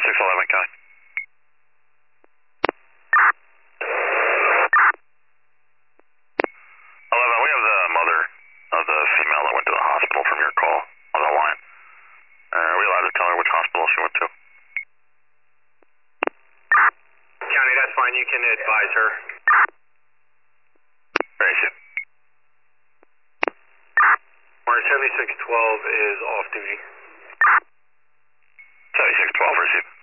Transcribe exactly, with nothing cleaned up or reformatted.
seventy-six eleven, County. eleven, we have the mother of the female that went to the hospital from your call on the line. Uh, are we allowed to tell her which hospital she went to? County, that's fine. You can advise her. Where is she? Mark seventy-six twelve is off duty. seventy-six twelve, where is she?